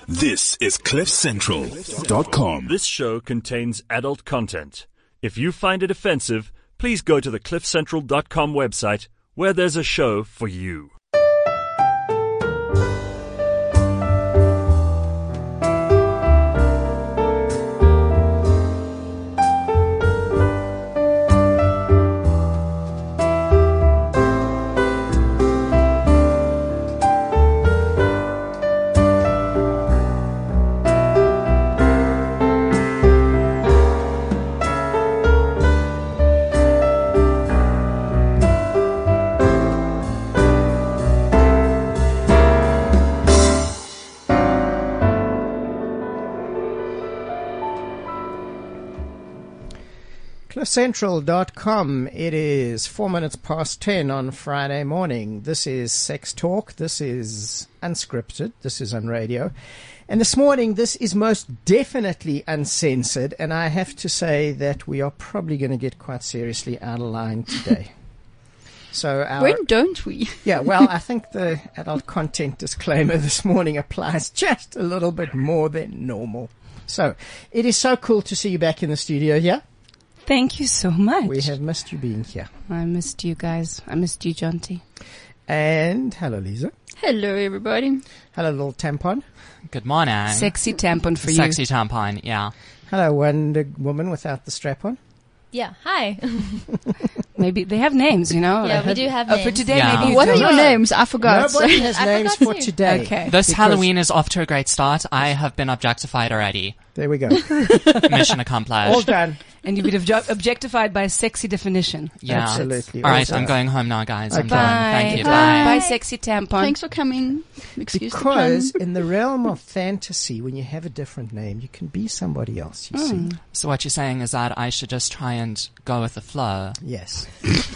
This is CliffCentral.com. This show contains adult content. If you find it offensive, please go to the CliffCentral.com website where there's a show for you. CliffCentral.com. It is 4 minutes past 10 on Friday morning. This is Sex Talk. This is unscripted. This is on radio. And this morning, this is most definitely uncensored. And I have to say that we are probably going to get quite seriously out of line today. So when don't we? Yeah, well, I think the adult content disclaimer this morning applies just a little bit more than normal. So it is so cool to see you back in the studio here. Thank you so much. We have missed you being here. I missed you guys. I missed you, Jonty. And hello, Lisa. Hello, everybody. Hello, little tampon. Good morning. Sexy tampon for you. Sexy tampon, yeah. Hello, Wonder Woman without the strap on. Yeah, hi. Maybe they have names, you know. Yeah, we do have names. For today, Yeah. maybe. What are your names? I forgot. Nobody has I names forgot for too. today. Okay. This Because- Halloween is off to a great start. I have been objectified already. There we go. Mission accomplished. All done. And you've been objectified by a sexy definition. Yeah. Absolutely. All right, Also- I'm going home now, guys. I'm Okay. done. Thank you. Bye. Bye. Bye, sexy tampon. Thanks for coming. Excuse Because the pun. in the realm of fantasy, when you have a different name, you can be somebody else, you see. So what you're saying is that I should just try and go with the flow. Yes.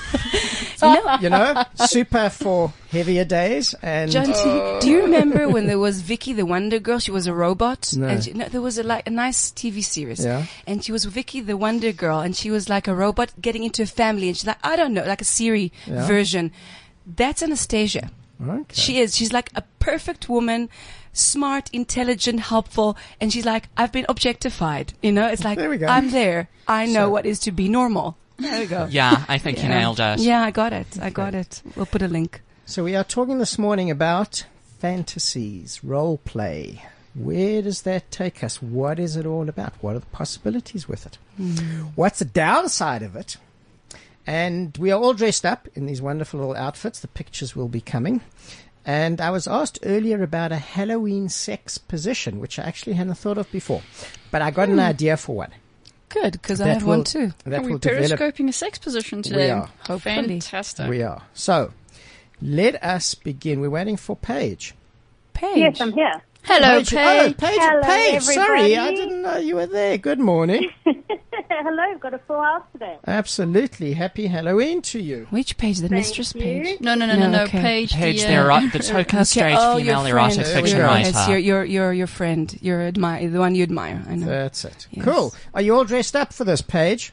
You know, super for heavier days. And Jonty, do you remember when there was Vicky the Wonder Girl? She was a robot. No. And there was a nice TV series. Yeah. And she was Vicky the Wonder Girl, and she was like a robot getting into a family, and she's like, I don't know, like a Siri Yeah. version. That's Anastasia. Okay. She is. She's like a perfect woman, smart, intelligent, helpful, and she's like, I've been objectified. You know, it's like, There we go. I'm there. I know So- what is to be normal. There we go. Yeah, I think you nailed it. Yeah, I got it. I got it. We'll put a link. So we are talking this morning about fantasies, role play. Where does that take us? What is it all about? What are the possibilities with it? What's the downside of it? And we are all dressed up in these wonderful little outfits. The pictures will be coming. And I was asked earlier about a Halloween sex position, which I actually hadn't thought of before. But I got an idea for one. Good, because I That have will- one too. That Are we will develop. periscoping a sex position today? We are. Hopefully. Fantastic. We are. So let us begin. We're waiting for Paige. Paige. Yes, I'm here. Hello, Oh, Paige. Paige. Hello, Paige. Sorry, everybody. I didn't know you were there. Good morning. Hello, I've got a full house today. Absolutely. Happy Halloween to you. Which page? The mistress you. page? No, No, okay. Paige. Page, the, the token straight female your erotic friend. fiction There we go. writer. Yes, your friend, the one you admire. I know. That's it. Yes. Cool. Are you all dressed up for this, Paige?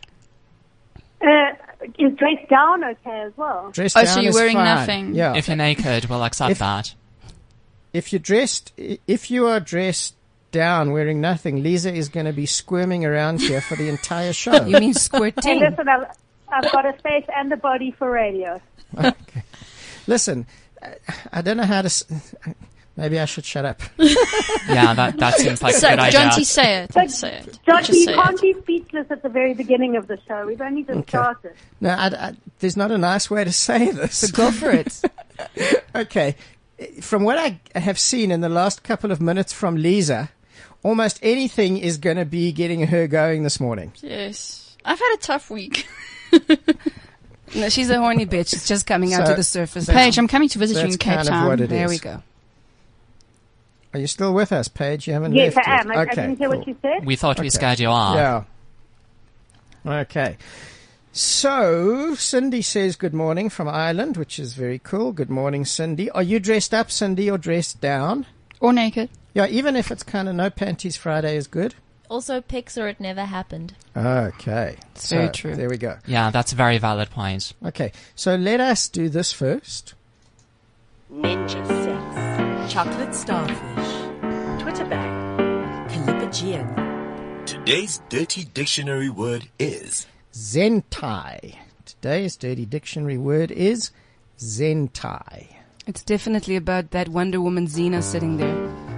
Is dressed down okay as well? Dressed Oh, down so you're is wearing fine. nothing. Yeah. If you're naked, we'll accept If- that. If you are dressed down wearing nothing, Lisa is going to be squirming around here for the entire show. You mean Hey, squirting? listen, I've got a face and a body for radio. Okay. Listen, I don't know how to. Maybe I should shut up. Yeah, that seems like a So, good idea. Jonty, say it. Say it. John, Just you say can't it. be speechless at the very beginning of the show. We've only just started. No, there's not a nice way to say this. So go for it. Okay. From what I have seen in the last couple of minutes from Lisa, almost anything is going to be getting her going this morning. Yes. I've had a tough week. No, she's a horny bitch. It's just coming out So- to the surface. Paige, I'm coming to visit you That's in Cape kind of Town. what it There is. we go. Are you still with us, Paige? You haven't Yes, left I am. yet. I Okay, didn't hear cool. what you said. We thought we Okay. scared you off. Yeah. Okay. So, Cindy says good morning from Ireland, which is very cool. Good morning, Cindy. Are you dressed up, Cindy, or dressed down? Or naked. Yeah, even if it's kind of no panties Friday is good. Also, pics or it never happened. Okay. Very So, true. There we go. Yeah, that's a very valid point. Okay. So let us do this first. Ninja Sex, Chocolate Starfish, Chatterbag. Calipigian. Today's dirty dictionary word is Zentai. Today's dirty dictionary word is Zentai. It's definitely about that Wonder Woman Xena sitting there.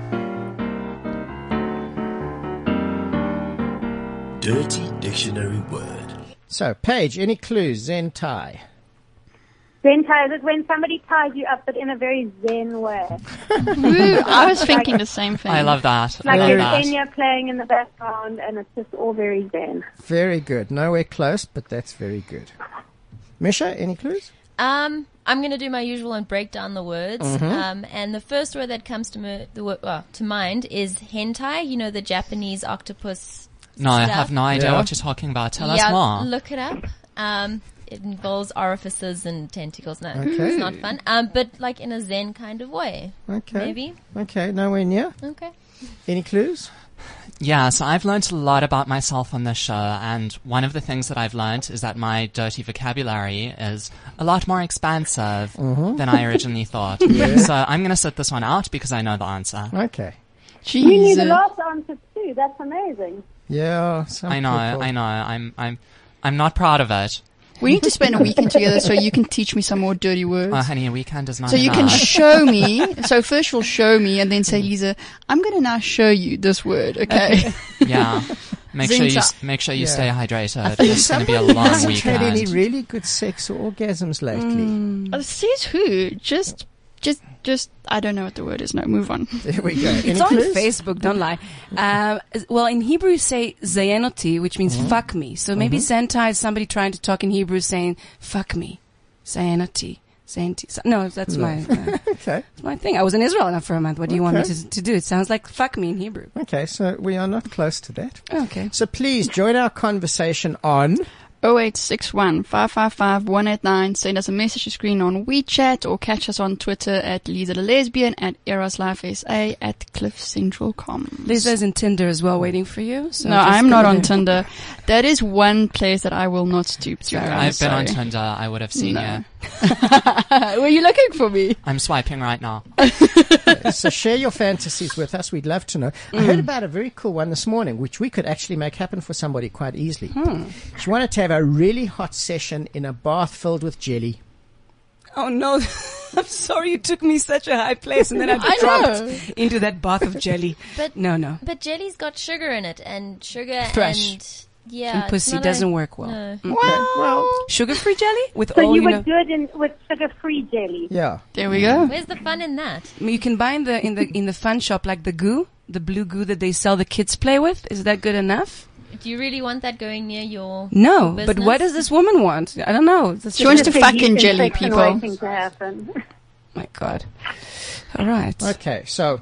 dirty dictionary word. So, Paige, any clues? Zentai. Zentai is when somebody ties you up, but in a very zen way. Ooh, I was thinking the same thing. I love that. Like I love there's that. Kenya playing in the background, and it's just all very zen. Very good. Nowhere close, but that's very good. Misha, any clues? I'm going to do my usual and break down the words. And the first word that comes to mind is hentai. You know, the Japanese octopus. No, I stuff. have no idea Yeah. what you're talking about. Tell us more. Look it up. It involves orifices and tentacles. No, Okay. it's not fun. But like in a zen kind of way. Okay. Maybe. Okay, nowhere near. Okay. Any clues? Yeah, so I've learned a lot about myself on this show, and one of the things that I've learned is that my dirty vocabulary is a lot more expansive than I originally thought. So I'm going to sit this one out because I know the answer. Okay. You knew the Jeez. last answer too. That's amazing. Yeah, some I know, people. I know. I'm not proud of it. We need to spend a weekend together so you can teach me some more dirty words. Oh, honey, a weekend is not So you enough. can show me. So first you'll show me and then say, Lisa, I'm going to now show you this word, okay? Yeah. Make sure you Yeah. stay hydrated. Think It's going to be a somebody long hasn't had any weekend. really good sex or orgasms lately. Says who? Just, I don't know what the word is. No, move on. There we go. It's Any on clues? Facebook, don't lie. Well, in Hebrew you say zayanoti, which means fuck me. So maybe Zentai is somebody trying to talk in Hebrew saying fuck me. Zayanoti. No, that's my Okay. that's my thing. I was in Israel now for a month. What do you want me Okay. to do? It sounds like fuck me in Hebrew. Okay, so we are not close to that. Okay. So please join our conversation on 0861 555 189. Send us a message screen on WeChat or catch us on Twitter at Lisa the Lesbian, at ErosLifeSA, at CliffCentral.com. Lisa's in Tinder as well, waiting for you. So No, just I'm go not there. on Tinder. That is one place that I will not stoop to. I'm I've been on sorry. Tinder. I would have seen No. you. Were you looking for me? I'm swiping right now. So share your fantasies with us. We'd love to know. I heard about a very cool one this morning, which we could actually make happen for somebody quite easily. She wanted to have a really hot session in a bath filled with jelly. Oh no, I'm sorry you took me such a high place and then I I dropped know. into that bath of jelly. But No. But jelly's got sugar in it, and sugar Thrush. and yeah, And it's pussy not doesn't a, work well. No. Well, Sugar-free jelly with So all you you were know. good with sugar-free jelly. yeah. There we go. Where's the fun in that? You can buy in the fun shop like the goo, the blue goo that they sell the kids play with. Is that good enough? Do you really want that going near your No, your but business? what does this woman want? I don't know. That's She wants to It's a fuck yeast in jelly, infection people. waiting to happen. my God. All right. Okay, so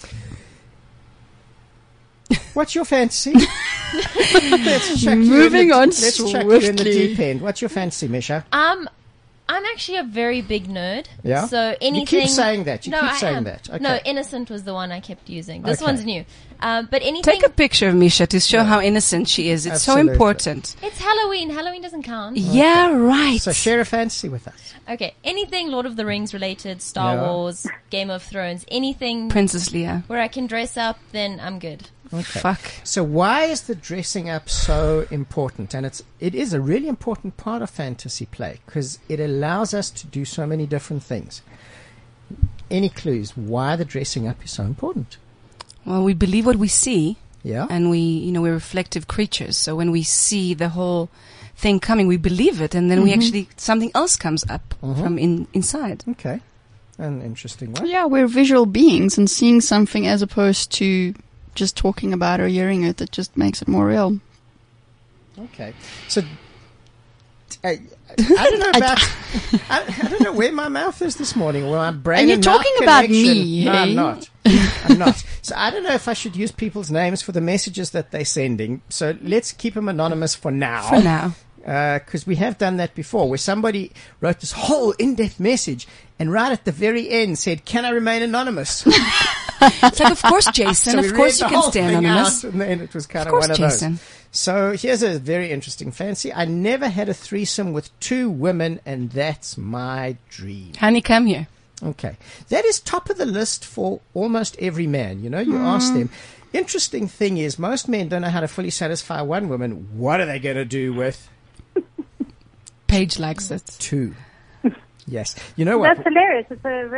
what's your fantasy? Let's chuck you Moving on Let's chuck you in the swiftly. deep end. What's your fantasy, Misha? I'm actually a very big nerd. Yeah? So anything. You keep saying that. You no, keep I saying am. that. Okay. No, innocent was the one I kept using. This Okay. one's new. But anything. Take a picture of Misha to show how innocent she is. It's Absolutely. so important. It's Halloween. Halloween doesn't count. Yeah, right. So share a fantasy with us. Okay. Anything Lord of the Rings related, Star Yeah. Wars, Game of Thrones, anything Princess Leia. where I can dress up, then I'm good. Okay. Fuck. So why is the dressing up so important? And it is a really important part of fantasy play because it allows us to do so many different things. Any clues why the dressing up is so important? Well, we believe what we see, Yeah. and we're reflective creatures. So when we see the whole thing coming, we believe it, and then we actually something else comes up from inside. Okay. An interesting one. Yeah, we're visual beings, and seeing something as opposed to just talking about or hearing it, it just makes it more real. Okay. So I don't know about I don't know where my mouth is this morning. Well, my brain And you're and mouth talking about connection- me, No, I'm hey? not. I'm not. So I don't know if I should use people's names for the messages that they're sending. So let's keep them anonymous for now. For now. Because we have done that before, where somebody wrote this whole in-depth message and right at the very end said, "Can I remain anonymous?" It's like, of course, Jason. So we of course, read you the can whole stay thing anonymous. out, and then it was kind Of of course, one of Jason. those. So here's a very interesting fantasy. I never had a threesome with two women, and that's my dream. Honey, come here. Okay. That is top of the list for almost every man. You know, you ask them. Interesting thing is, most men don't know how to fully satisfy one woman. What are they going to do with Paige likes it. two? Yes. You know what? That's hilarious. It's a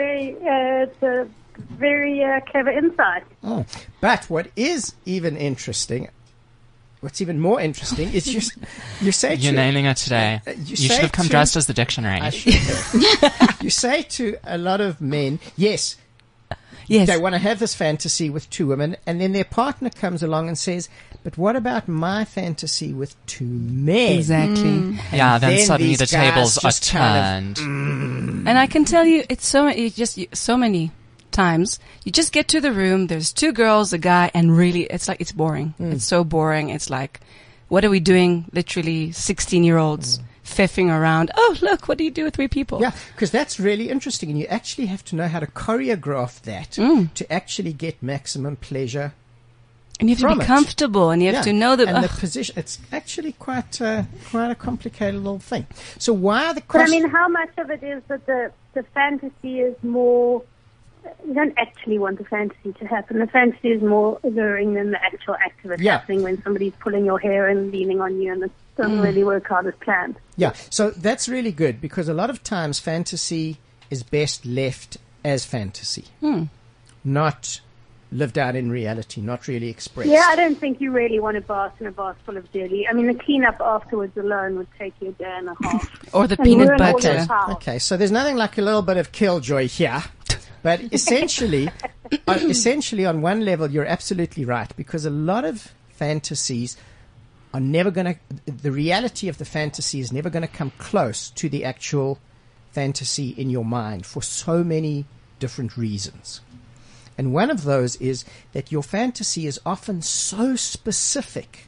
very clever insight. Oh. But what is even interesting, what's even more interesting is you say You're to... nailing it today. You say should have come to- dressed as the dictionary. I should have. You say to a lot of men, yes, Yes. they want to have this fantasy with two women, and then their partner comes along and says, but what about my fantasy with two men? Exactly. Yeah, then suddenly these the tables guys are just kind of- turned. And I can tell you, it's so many times. You just get to the room, there's two girls, a guy, and really, it's boring. It's so boring. It's like, what are we doing? Literally 16-year-olds pfeffing around. Oh, look, what do you do with three people? Yeah, because that's really interesting, and you actually have to know how to choreograph that to actually get maximum pleasure. And you have to from be it. comfortable, and you have to know that. And the position, it's actually quite a complicated little thing. So why are the But I cost... mean, how much of it is that the fantasy is more... You don't actually want the fantasy to happen. The fantasy is more alluring than the actual act of it happening when somebody's pulling your hair and leaning on you and it doesn't really work out as planned. Yeah, so that's really good because a lot of times fantasy is best left as fantasy, not lived out in reality, not really expressed. Yeah, I don't think you really want to bath in a bath full of jelly. I mean, the cleanup afterwards alone would take you a day and a half. or the And peanut ruin all butter. your towels. Okay, so there's nothing like a little bit of killjoy here. But essentially, on one level, you're absolutely right because a lot of fantasies are never going to, the reality of the fantasy is never going to come close to the actual fantasy in your mind for so many different reasons. And one of those is that your fantasy is often so specific.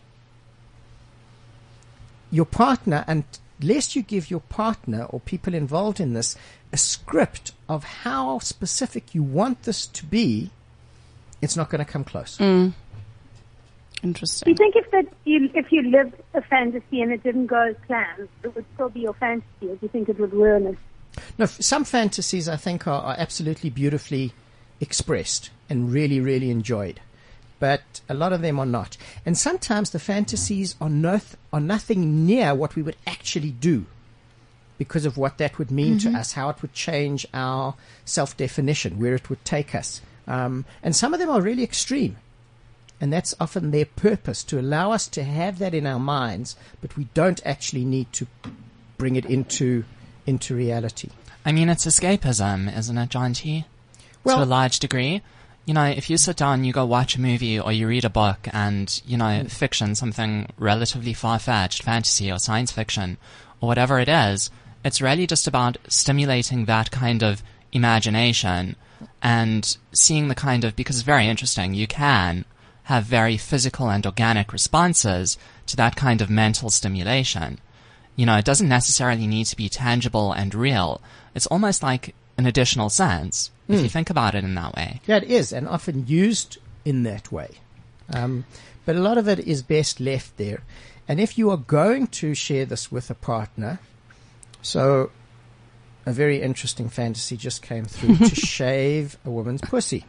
Your partner, unless you give your partner or people involved in this a script of how specific you want this to be, it's not going to come close. Do you Interesting. think if you lived a fantasy and it didn't go as planned, it would still be your fantasy, or do you think it would ruin it? No, some fantasies I think are absolutely beautifully expressed and really, really enjoyed. But a lot of them are not. And sometimes the fantasies are nothing near what we would actually do because of what that would mean to us, how it would change our self-definition, where it would take us. And some of them are really extreme. And that's often their purpose, to allow us to have that in our minds, but we don't actually need to bring it into reality. I mean, it's escapism, isn't it, John T? Well- to a large degree. You know, if you sit down, you go watch a movie or you read a book and, you know, fiction, something relatively far-fetched, fantasy or science fiction, or whatever it is, it's really just about stimulating that kind of imagination and seeing the kind of, because it's very interesting, you can have very physical and organic responses to that kind of mental stimulation. You know, it doesn't necessarily need to be tangible and real. It's almost like an additional sense, if you think about it in that way. Yeah, it is, and often used in that way. But a lot of it is best left there. And if you are going to share this with a partner, so a very interesting fantasy just came through to shave a woman's pussy,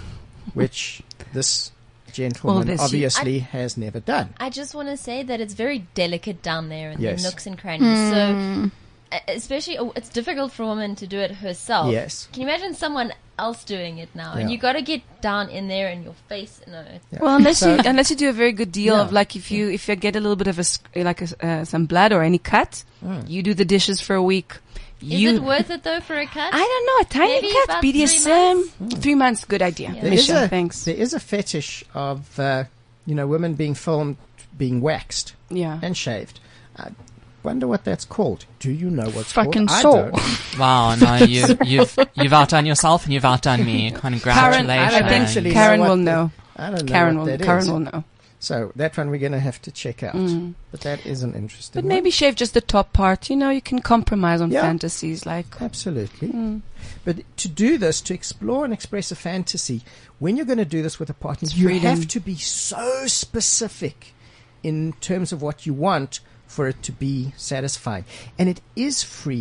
which this gentleman this- obviously has never done. I just want to say that it's very delicate down there in Yes. the nooks and crannies. So, especially, it's difficult for a woman to do it herself. Yes. Can you imagine someone else doing it now? And Yeah. you got to get down in there in your face. No, Yeah. Well, unless So- you do a very good deal Yeah. of like if you get a little bit of some blood or any cut, you do the dishes for a week. is it worth it though for a cut? I don't know, a tiny Maybe cut, about BDSM, 3 3 months, good idea. Yeah. There Misha, is thanks. there is a fetish of women being filmed being waxed Yeah. and shaved. I wonder what that's called. Do you know what's Fucking called? saw. I don't. Wow, no, you've outdone yourself and you've outdone me. Congratulations. I don't actually Karen know what will the- know. I don't know Karen what will. that Karen is. will know. So that one we're going to have to check out. But that is an interesting But one. maybe shave just the top part. You know, you can compromise on Yeah. fantasies like. Absolutely. But to do this, to explore and express a fantasy, when you're going to do this with a partner, you freedom. have to be so specific in terms of what you want for it to be satisfying. And it is freeing.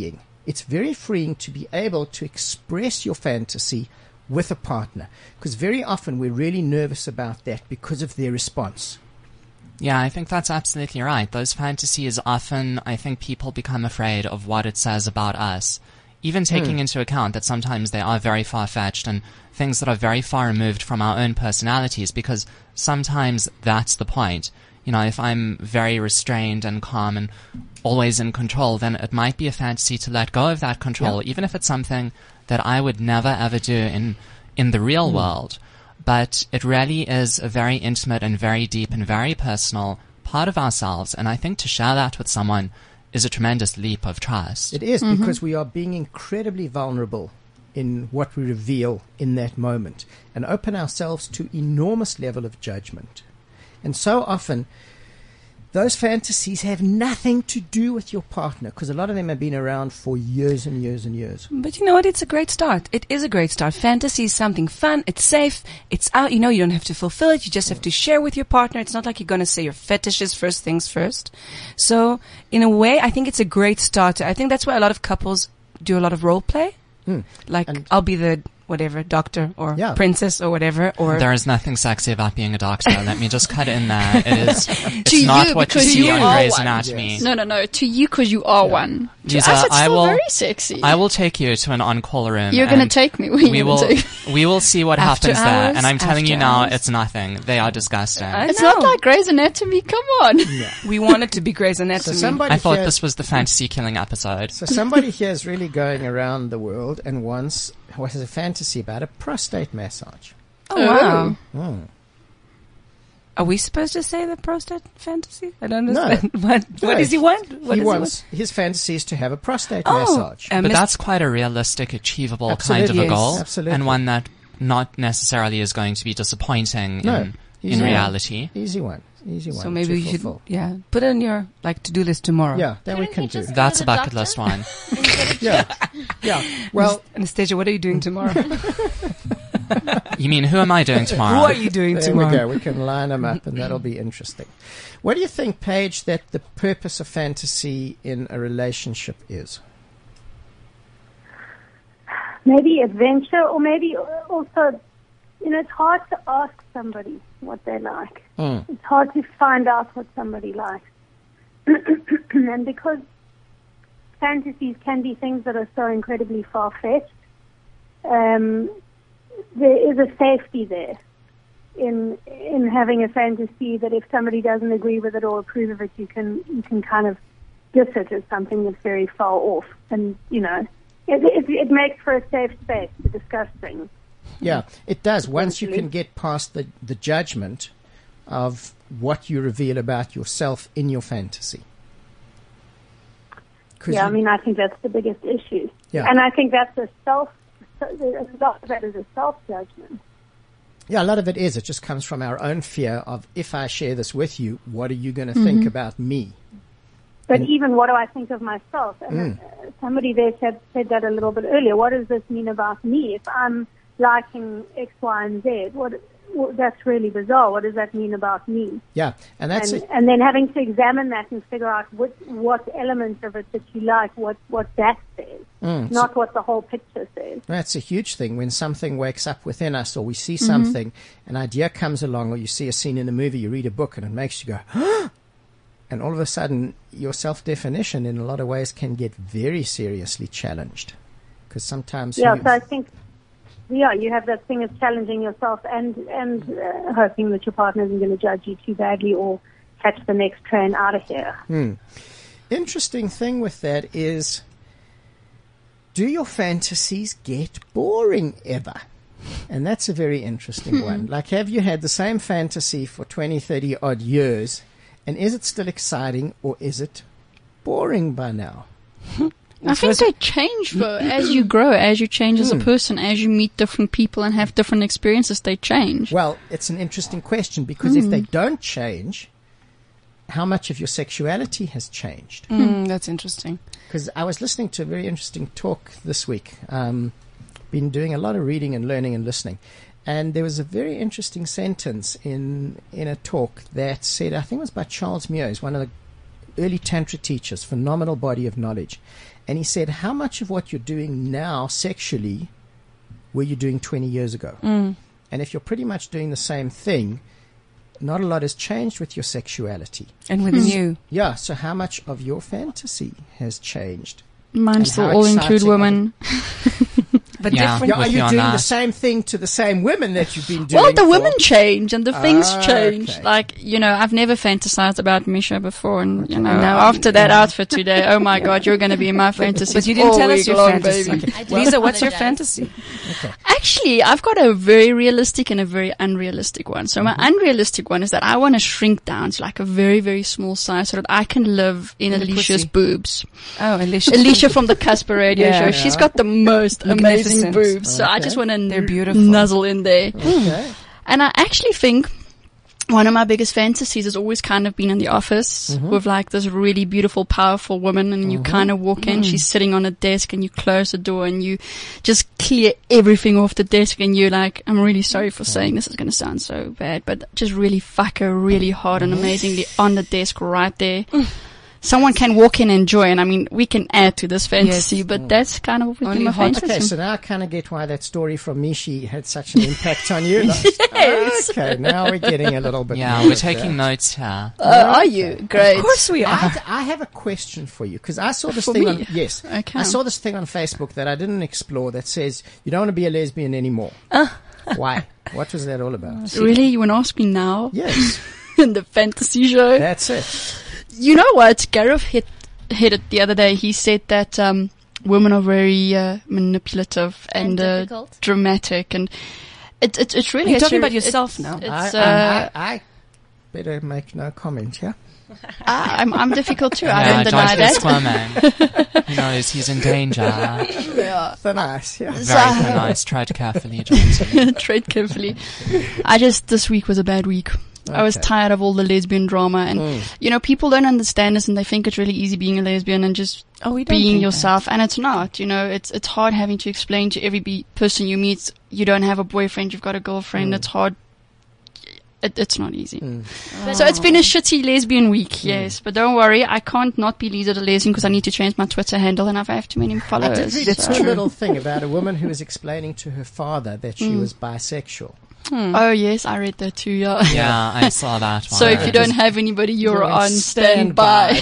it's very freeing to be able to express your fantasy with a partner, because very often we're really nervous about that because of their response. Yeah, I think that's absolutely right. Those fantasies often, I think people become afraid of what it says about us, even taking into account that sometimes they are very far-fetched and things that are very far removed from our own personalities, because sometimes that's the point. You know, if I'm very restrained and calm and always in control, then it might be a fantasy to let go of that control, even if it's something that I would never ever do in the real world. But it really is a very intimate and very deep and very personal part of ourselves. And I think to share that with someone is a tremendous leap of trust. It is, because we are being incredibly vulnerable in what we reveal in that moment and open ourselves to enormous level of judgment. And so often, those fantasies have nothing to do with your partner, because a lot of them have been around for years and years and years. But you know what? It's a great start. It is a great start. Fantasy is something fun. It's safe. It's out. You know, you don't have to fulfill it. You just have to share with your partner. It's not like you're going to say your fetishes first things first. So, in a way, I think it's a great start. I think that's why a lot of couples do a lot of role play. Like, I'll be the whatever, doctor or princess or whatever. Or there is nothing sexy about being a doctor. Let me just cut in there. It's not what you because see you on are Grey's one. Anatomy. Yes. No. To you, because you are one. To Lisa, us, it's still very sexy. I will take you to an on-call room. You're going to take me. We will see what After happens there. hours, And I'm telling you after now, hours. it's nothing. They are disgusting. It's not like Grey's Anatomy. Come on. we want it to be Grey's Anatomy. So somebody I thought here, this was the fantasy-killing episode. so somebody here is really going around the world and has a fantasy about a prostate massage. Oh, wow. Are we supposed to say the prostate fantasy? I don't understand. What does he want? He wants his fantasy is to have a prostate massage. But that's quite a realistic, achievable kind of Absolutely, a goal. yes, absolutely. And one that not necessarily is going to be disappointing in easy reality. Mm. one. So maybe to we should, fulfill. put it on your to-do list tomorrow. Yeah, that we can do. That's a bucket list one. Yeah. Well, Anastasia, what are you doing tomorrow? You mean, who am I doing tomorrow? Who are you doing there tomorrow? we go. We can line them up, and that'll be interesting. What do you think, Paige, that the purpose of fantasy in a relationship is? Maybe adventure, or maybe also, it's hard to ask somebody what they like. It's hard to find out what somebody likes. And because fantasies can be things that are so incredibly far-fetched, there is a safety there in having a fantasy that if somebody doesn't agree with it or approve of it, you can kind of diss it as something that's very far off. And, it makes for a safe space to discuss things. Yeah, it does. Once you can get past the judgment of what you reveal about yourself in your fantasy. Yeah, I think that's the biggest issue. Yeah. And I think that's a lot of that is a self-judgment. Yeah, a lot of it is. It just comes from our own fear of, if I share this with you, what are you going to think about me? But even what do I think of myself? And somebody there said that a little bit earlier. What does this mean about me? If I'm liking X, Y, and Z, that's really bizarre. What does that mean about me? Yeah, and that's it. And then having to examine that and figure out what elements of it that you like, what that says, not what the whole picture says. That's a huge thing. When something wakes up within us, or we see something, an idea comes along, or you see a scene in a movie, you read a book, and it makes you go, huh? And all of a sudden, your self-definition in a lot of ways can get very seriously challenged. Because sometimes... So I think... Yeah, you have that thing of challenging yourself and hoping that your partner isn't going to judge you too badly or catch the next train out of here. Interesting thing with that is, do your fantasies get boring ever? And that's a very interesting one. Like, have you had the same fantasy for 20, 30 odd years, and is it still exciting, or is it boring by now? I think they change as you grow, as you change as a person, as you meet different people and have different experiences, they change. Well, it's an interesting question, because if they don't change, how much of your sexuality has changed? That's interesting. Because I was listening to a very interesting talk this week. Been doing a lot of reading and learning and listening. And there was a very interesting sentence in a talk that said, I think it was by Charles Mears, one of the early Tantra teachers, phenomenal body of knowledge. And he said, how much of what you're doing now sexually were you doing 20 years ago? And if you're pretty much doing the same thing, not a lot has changed with your sexuality. And with you. Yeah, so how much of your fantasy has changed? Mine still all include women. But Yeah. different. Are With you you on doing that. the same thing to the same women that you've been doing? Well, the for- women change and the things change. okay. Like, I've never fantasized about Misha before, and now- after that outfit today, oh my God, you're going to be in my fantasy. But you didn't tell us your fantasy. Baby. I do Lisa, what's your apologize. fantasy? Actually, I've got a very realistic and a very unrealistic one. So my unrealistic one is that I want to shrink down to like a very, very small size so that I can live in In a Alicia's pussy. boobs. Oh, Alicia. Alicia from the Casper Radio Yeah. Show. She's got the most amazing Magnificent. boobs. So I Okay. just want They're to beautiful. nuzzle in there. Okay. And I actually think one of my biggest fantasies has always kind of been in the office with like this really beautiful, powerful woman, and you kind of walk in, she's sitting on a desk, and you close the door and you just clear everything off the desk, and you're like, I'm really sorry for saying this is going to sound so bad, but just really fuck her really hard and amazingly on the desk right there. Someone can walk in and enjoy, and I mean, we can add to this fantasy, but that's kind of Only within my hot. fantasy. Okay, so now I kind of get why that story from Mishi had such an impact on you. Like, Yes. Okay, now we're getting a little bit Yeah, more we're of taking that. notes here. Are you? Great. Of course we are. I have a question for you because I saw this For thing me? on yes, Okay. I saw this thing on Facebook that I didn't explore that says you don't want to be a lesbian anymore. Why? What was that all about? Really? You want to ask me now? Yes, In the fantasy show? that's it. You know what? Gareth hit it the other day. He said that women are very manipulative and difficult. dramatic, and it's really. You're talking it's- about yourself now. It's, I better make no comment. Yeah. I'm difficult too. I Yeah, don't deny Joyce is that. squirming. He knows he's in danger. So nice. Yeah. Very nice. Tread carefully, Johnson. Tread carefully. This week was a bad week. I was Okay. tired of all the lesbian drama, and people don't understand this, and they think it's really easy being a lesbian and just Oh, we don't being think yourself, and it's not. It's hard having to explain to every person you meet you don't have a boyfriend, you've got a girlfriend. It's hard. It's not easy. So it's been a shitty lesbian week, yes. But don't worry, I can't not be Lisa the lesbian because I need to change my Twitter handle, and I have too many I followers. did read so- a little thing about a woman who was explaining to her father that she was bisexual. Oh yes, I read that too. Yeah. Yeah, I saw that one. So if you don't have anybody, you're on standby.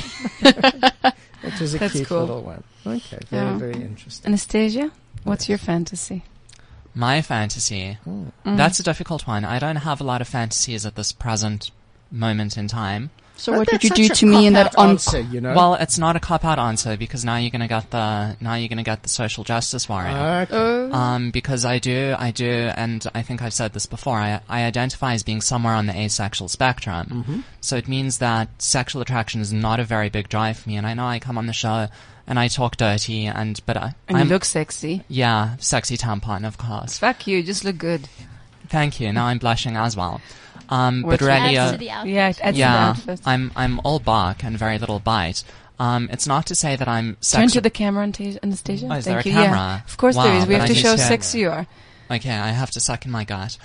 It was a That's cute cool. little one. Okay, very, Yeah. very interesting. Anastasia, what's your fantasy? My fantasy. That's a difficult one. I don't have a lot of fantasies at this present moment in time. So what would you do to me in that answer, you know? Well, it's not a cop-out answer because now you're gonna get the social justice warrior. Okay. Because I do, and I think I've said this before, I identify as being somewhere on the asexual spectrum. So it means that sexual attraction is not a very big drive for me, and I know I come on the show and I talk dirty, but And I'm, you look sexy. yeah, sexy tampon, of course. Fuck you, just look good. Thank you. Now I'm blushing as well. But What's really, Adds to the outfit. Yeah, it adds to the yeah, outfit. I'm all bark and very little bite. It's not to say that I'm Turn sexual. to the camera, Anastasia. Oh, is Thank there a you. camera? Yeah. Of course Wow, there is. We then have I to need show how to- sexy you are. Okay, I have to suck in my gut.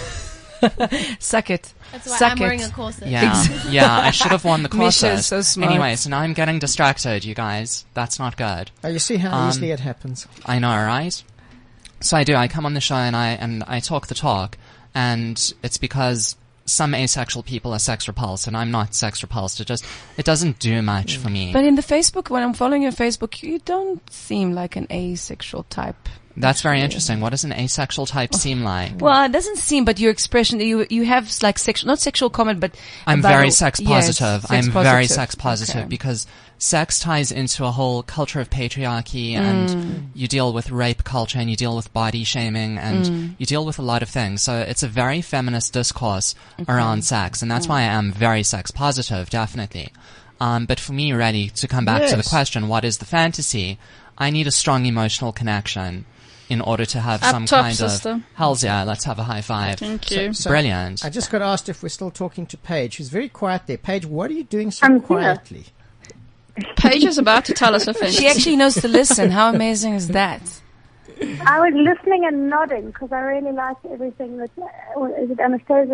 Suck it. That's why Suck I'm wearing it. a corset. Yeah, yeah, I should have worn the Misha corset. is so smart. Anyway, so now I'm getting distracted, you guys. That's not good. Oh, you see how easily it happens. I know, right? So I do. I come on the show and I talk the talk, and it's because some asexual people are sex repulsed, and I'm not sex repulsed. It doesn't do much for me. But in the Facebook, when I'm following your Facebook, you don't seem like an asexual type. That's very interesting. What does an asexual type seem like? Well, it doesn't seem, but your expression, you have like sexual, not sexual comment, but I'm about- very sex yes, positive. sex I'm very positive. sex positive Okay. because sex ties into a whole culture of patriarchy, and you deal with rape culture, and you deal with body shaming, and you deal with a lot of things. So it's a very feminist discourse around sex, and that's why I am very sex positive, definitely. But for me, really, to come back to the Yes. question, what is the fantasy? I need a strong emotional connection in order to have Up some top, kind sister. of hells yeah, let's have a high five. Thank you. So Brilliant. I just got asked if we're still talking to Paige, who's very quiet there. Paige, what are you doing so I'm here. quietly? Paige is about to tell us a fantasy. she actually knows to listen. How amazing is that? I was listening and nodding because I really liked everything that is it Anastasia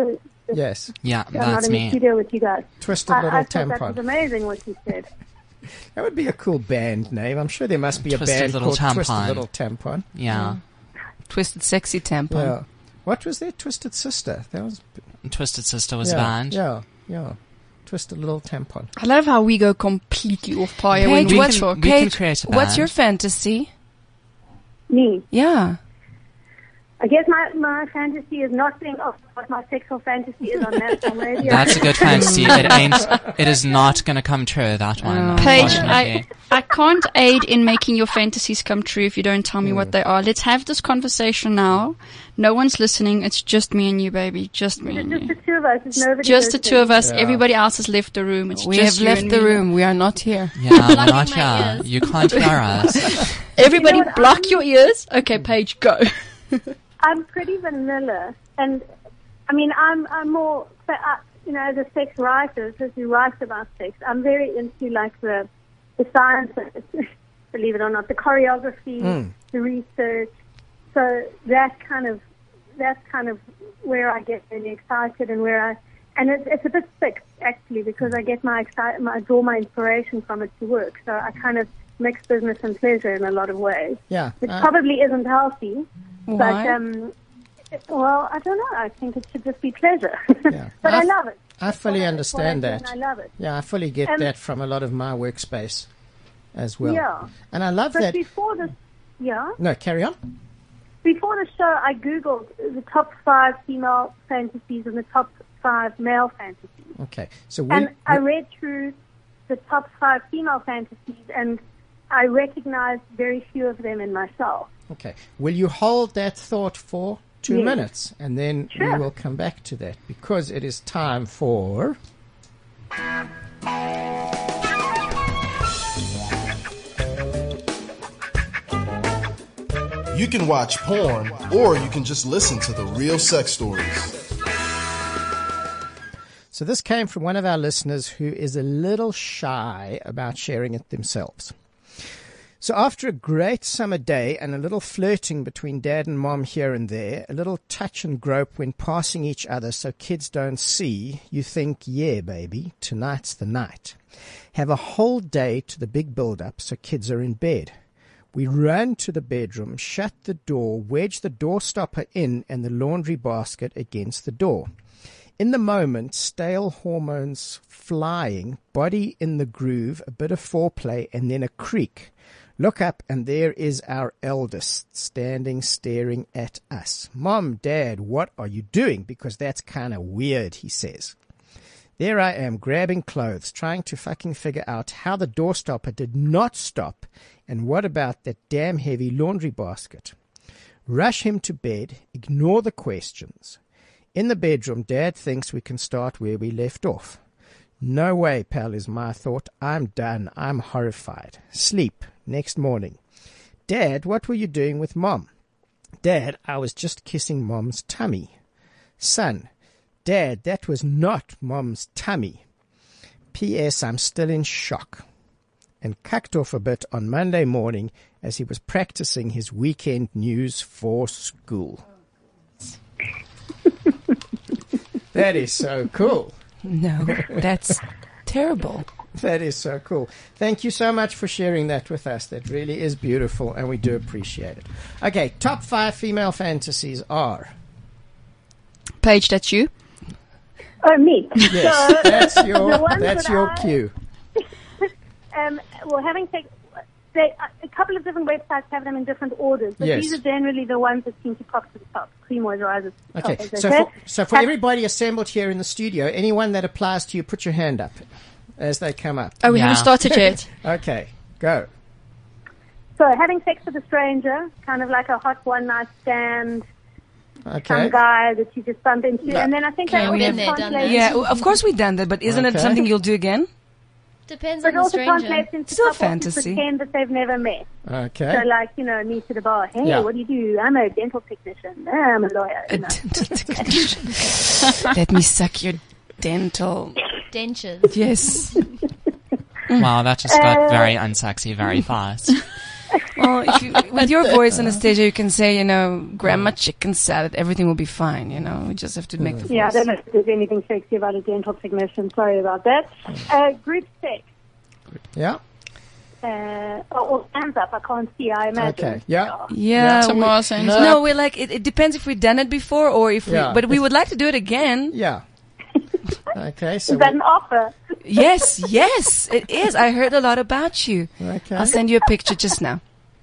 Just, Yes. Yeah, I'm not that's in the me. studio with you guys. Twisted Little I thought that Tampon. was amazing what you said. That would be a cool band name. I'm sure there must be a Twisted band Little called Twisted Tampon. Little Tampon. Yeah. Twisted Sexy Tampon. Yeah. What was that? Twisted Sister. That was Twisted Sister was yeah, a band. Yeah. Twisted Little Tampon. I love how we go completely off par when Paige, we what's, talk. we can Paige, create a what's band. your fantasy? Me. Yeah. I guess my fantasy is not being off what my sexual fantasy is on national radio. That's a good fantasy. It is not going to come true, that one. Paige, unfortunately. I can't aid in making your fantasies come true if you don't tell me what they are. Let's have this conversation now. No one's listening. It's just me and you, baby. Just me and Just the you. two of us. There's nobody Just the listening. two of us. Yeah. Everybody else has left the room. It's We just have you left and the me. room. We are not here. Yeah, we're Blocking not my here. ears. You can't hear us. Everybody You know what, block your ears. Okay, Paige, go. I'm pretty vanilla, and I mean, I'm more, as a sex writer, as who writes about sex, I'm very into like the science, believe it or not, the choreography, the research. So that's kind of where I get really excited, and it's a bit sick actually, because I get I draw my inspiration from it to work. So I kind of mix business and pleasure in a lot of ways, Yeah. which probably isn't healthy. Why? But, well, I don't know. I think it should just be pleasure. Yeah. But I love it. I fully It's what I understand do, that. and I love it. Yeah, I fully get that from a lot of my workspace as well. Yeah. And I love But that. before this, No, carry on. before the show, I Googled the top 5 female fantasies and the top 5 male fantasies. Okay. So And I read through the top 5 female fantasies, and I recognized very few of them in myself. okay. Will you hold that thought for 2 Yes. minutes, and then Sure. we will come back to that, because it is time for You can watch porn, or you can just listen to the real sex stories. So this came from one of our listeners who is a little shy about sharing it themselves. So after a great summer day and a little flirting between dad and mom here and there, a little touch and grope when passing each other so kids don't see, you think, yeah, baby, tonight's the night. Have a whole day to the big build-up so kids are in bed. We run to the bedroom, shut the door, wedge the door stopper in and the laundry basket against the door. In the moment, stale hormones flying, body in the groove, a bit of foreplay, and then a creak. Look up, and there is our eldest standing, staring at us. Mom, Dad, what are you doing? Because that's kind of weird, he says. There I am, grabbing clothes, trying to fucking figure out how the door stopper did not stop, and what about that damn heavy laundry basket. Rush him to bed, ignore the questions. In the bedroom, Dad thinks we can start where we left off. No way, pal, is my thought. I'm done. I'm horrified. Sleep. Next morning. Dad, what were you doing with Mom? Dad, I was just kissing Mom's tummy. Son, Dad, that was not Mom's tummy. P.S. I'm still in shock. And cucked off a bit on Monday morning as he was practicing his weekend news for school. That is so cool. No, that's terrible. That is so cool. Thank you so much for sharing that with us. That really is beautiful, and we do appreciate it. Okay, top 5 female fantasies are... Paige, that's you. Oh, me. Yes, So, that's the your ones that's that your I- cue. Well, having sex, a couple of different websites have them in different orders, but Yes. these are generally the ones that seem to pop to the top. Cream moisturizers. Okay, top, as so I said. for everybody assembled here in the studio, anyone that applies to you, put your hand up as they come up. Oh, we Yeah. haven't started yet. Okay, go. So having sex with a stranger, kind of like a hot one-night stand, some Okay. guy that you just bump into, and then I think that Yeah, also been there, done translates. that. Yeah, of course we've done that, but isn't it Okay. something you'll do again? Depends But on it the also stranger. translates into Still couples who fantasy. pretend that they've never met. Okay. So, like, meet at a bar. Hey, Yeah. what do you do? I'm a dental technician. I'm a lawyer. A dental technician. Let me suck your dental. Dentures. Yes. Wow, that just got very unsexy very fast. Well, with your voice, Anastasia, you can say, grandma chicken salad. Everything will be fine. We just have to make the voice. Yeah, I don't know if there's anything sexy about a dental technician. Sorry about that. Group sex. Yeah. Or hands up. I can't see. I imagine. Okay. Yeah. Yeah. Tomorrow saying No, we're like, it depends if we've done it before or if but we would like to do it again. Yeah. Okay. So Is that an offer? Yes, it is. I heard a lot about you. Okay. I'll send you a picture just now.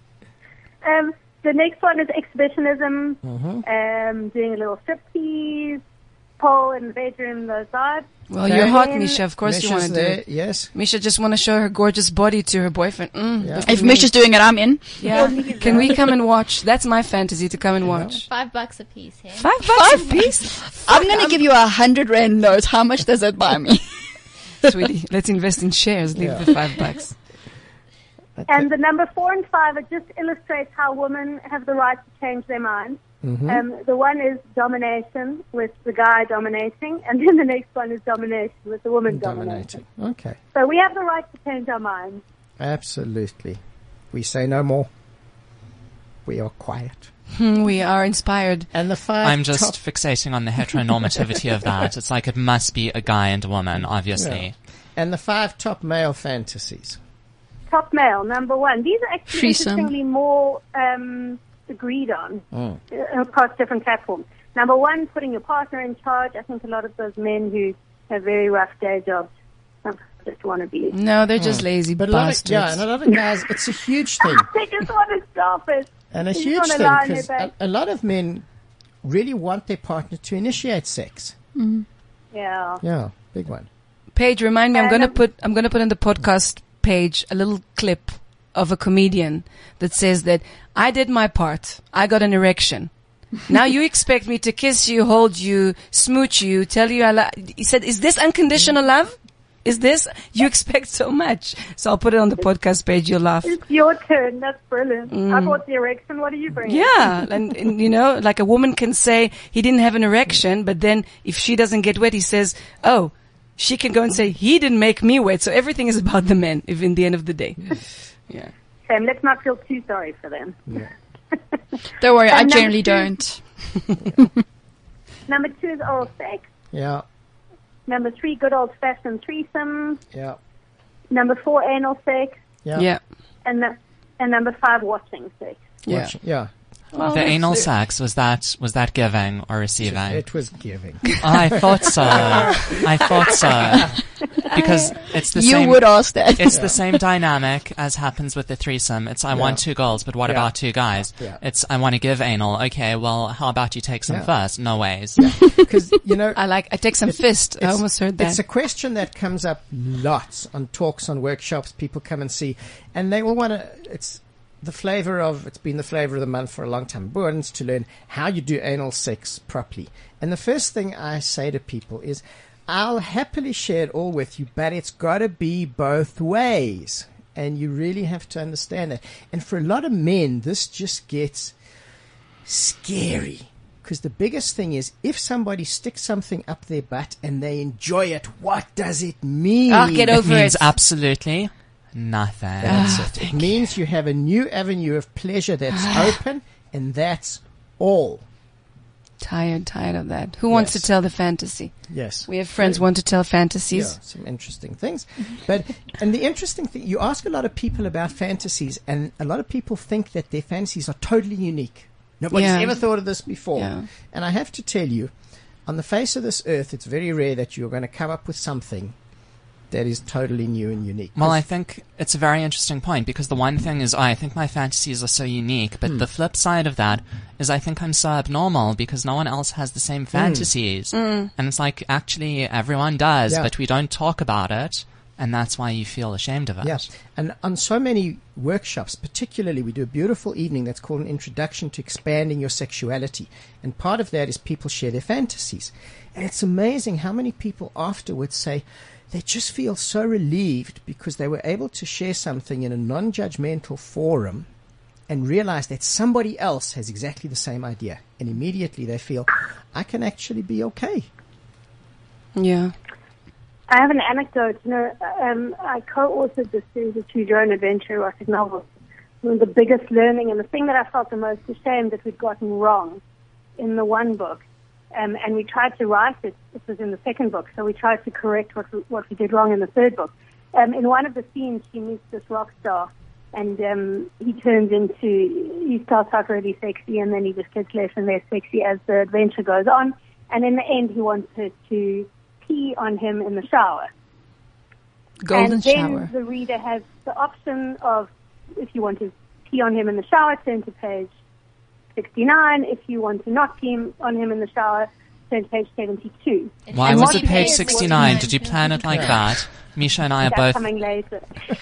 The next one is exhibitionism. Doing a little striptease, pole in the bedroom, those vibes. Well, you're hot, Misha. Of course you want to do it. Yes. Misha just want to show her gorgeous body to her boyfriend. If Misha's doing it, I'm in. Yeah. Can we come and watch? That's my fantasy, to come and watch. $5 a piece, hey? $5 a piece? I'm going to give you 100 Rand notes. How much does that buy me? Sweetie, let's invest in shares. Leave the $5. And the number 4 and 5, it just illustrates how women have the right to change their minds. The one is domination, with the guy dominating, and then the next one is domination, with the woman dominating. Okay. So we have the right to change our minds. Absolutely. We say no more. We are quiet. We are inspired. And the 5 I'm just fixating on the heteronormativity of that. It's like it must be a guy and a woman, obviously. Yeah. And the 5 top male fantasies. Top male, number 1. These are actually Threesome. interestingly more agreed on across different platforms. Number 1, putting your partner in charge. I think a lot of those men who have very rough day jobs just want to be. No, they're just lazy But bastards. and a lot of guys, it's a huge thing. They just want to stop it. And a They just huge want to thing, lie on their because back. a lot of men really want their partner to initiate sex. Yeah. Yeah, big one. Paige, remind me. I'm gonna put on the podcast page a little clip of a comedian that says that I did my part. I got an erection. Now you expect me to kiss you, hold you, smooch you, tell you I love. He said, "Is this unconditional love? Is this? You expect so much." So I'll put it on the podcast page. You'll laugh. It's your turn. That's brilliant. I bought the erection. What are you bringing? Yeah, and like a woman can say he didn't have an erection, but then if she doesn't get wet, he says, "Oh." She can go and say, he didn't make me wet. So everything is about the men, if in the end of the day. Yeah. Sam, let's not feel too sorry for them. Yeah. Don't worry, I And generally number 2 don't. Number 2 is oral sex. Yeah, Number 3, good old-fashioned threesome. yeah, Number 4, anal sex. yeah. Yeah. And number 5, watching sex. Yeah. Yeah. The anal sex, was that giving or receiving? It was giving. I thought so. Because it's the same. You would ask that. It's the same dynamic as happens with the threesome. It's I want 2 girls, but what about 2 guys? Yeah. It's I want to give anal. Okay, well, how about you take some first? No ways. Because, I take some fist. I almost heard that. it's a question that comes up lots on talks, on workshops. People come and see, and they all want to, it's been the flavor of the month for a long time. Boerens to learn how you do anal sex properly. And the first thing I say to people is, I'll happily share it all with you, but it's got to be both ways. And you really have to understand that. And for a lot of men, this just gets scary. Because the biggest thing is, if somebody sticks something up their butt and they enjoy it, what does it mean? Get It over means it. absolutely nothing. That's it. It means you have a new avenue of pleasure that's open, and that's all. Tired of that. Who wants to tell the fantasy? Yes. We have friends who want to tell fantasies. Yeah, some interesting things. And the interesting thing, you ask a lot of people about fantasies, and a lot of people think that their fantasies are totally unique. Nobody's Yeah. ever thought of this before. Yeah. And I have to tell you, on the face of this earth, it's very rare that you're going to come up with something that is totally new and unique. Well, I think it's a very interesting point, because the one thing is I think my fantasies are so unique, but the flip side of that is I think I'm so abnormal because no one else has the same fantasies. And it's like, actually, everyone does, Yeah. but we don't talk about it, and that's why you feel ashamed of it. Yeah, and on so many workshops, particularly, we do a beautiful evening that's called an Introduction to Expanding Your Sexuality. And part of that is people share their fantasies. And it's amazing how many people afterwards say they just feel so relieved because they were able to share something in a non-judgmental forum and realize that somebody else has exactly the same idea. And immediately they feel, I can actually be okay. Yeah. I have an anecdote. I co-authored the series of 2 drone adventure erotic novels the biggest learning and the thing that I felt the most ashamed that we'd gotten wrong in the one book. And we tried to write it. It was in the second book, so we tried to correct what we did wrong in the third book. In one of the scenes, she meets this rock star, and he starts out really sexy, and then he just gets less and less sexy as the adventure goes on. And in the end, he wants her to pee on him in the shower. Golden shower. And then the reader has the option of, if you want to pee on him in the shower, turn to page 69. If you want to not pee on him in the shower, turn to page 72. Why was it page 69? Did you plan it like that? Misha and I are both... coming later.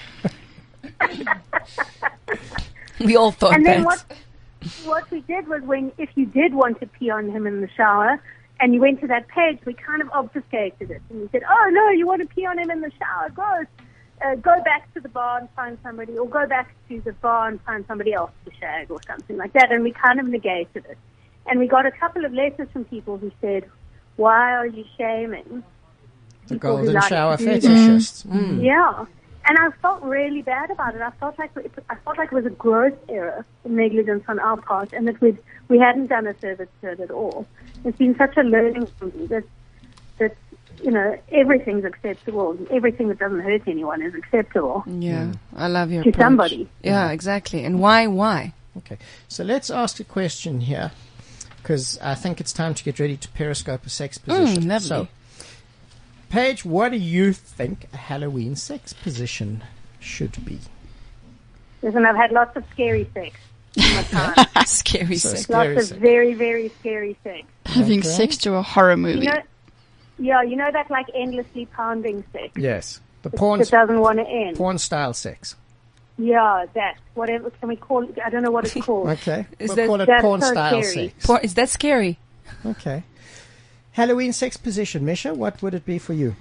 We all thought and that. then what we did was, if you did want to pee on him in the shower and you went to that page, we kind of obfuscated it. And we said, oh, no, you want to pee on him in the shower, go back to the bar and find somebody, or go back to the bar and find somebody else to shag or something like that. And we kind of negated it. And we got a couple of letters from people who said, why are you shaming The people who golden like shower to do that? fetishists. Yeah. And I felt really bad about it. I felt like it was a gross error, negligence on our part, and that we hadn't done a service to it at all. It's been such a learning for me that everything's acceptable. Everything that doesn't hurt anyone is acceptable. Yeah, I love your To approach. somebody. Yeah, exactly. And why? Okay, so let's ask a question here, because I think it's time to get ready to periscope a sex position. Lovely. So, Paige, what do you think a Halloween sex position should be? Listen, I've had lots of scary sex in my time. Scary sex. Scary Lots sex. of very, very scary sex. Having Okay. sex to a horror movie. You know that like endlessly pounding sex Yes, the porn that doesn't want to end. porn style sex. Yeah, that. Whatever can we call it? I don't know what it's called. Okay, Is we'll that- call it that's porn so style scary. sex. Is that scary? Okay, Halloween sex position, Misha. What would it be for you?